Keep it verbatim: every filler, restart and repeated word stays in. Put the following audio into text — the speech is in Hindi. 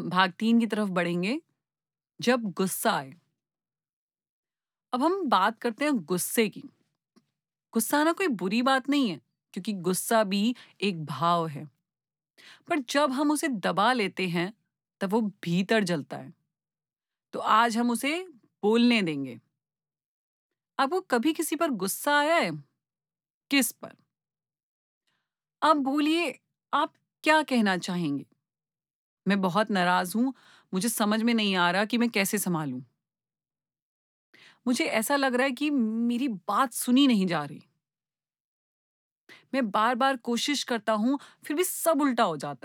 भाग तीन की तरफ बढ़ेंगे, जब गुस्सा आए। अब हम बात करते हैं गुस्से की। गुस्सा आना कोई बुरी बात नहीं है, क्योंकि गुस्सा भी एक भाव है। पर जब हम उसे दबा लेते हैं, तब वो भीतर जलता है। तो आज हम उसे बोलने देंगे। आपको कभी किसी पर गुस्सा आया है? किस पर? अब बोलिए, आप क्या कहना चाहेंगे? मैं बहुत नाराज़ हूँ, मुझे समझ में नहीं आ रहा कि मैं कैसे सँभालूँ। मुझे ऐसा लग रहा है कि मेरी बात सुनी नहीं जा रही। मैं बार-बार कोशिश करता हूँ, फिर भी सब उल्टा हो जाता है।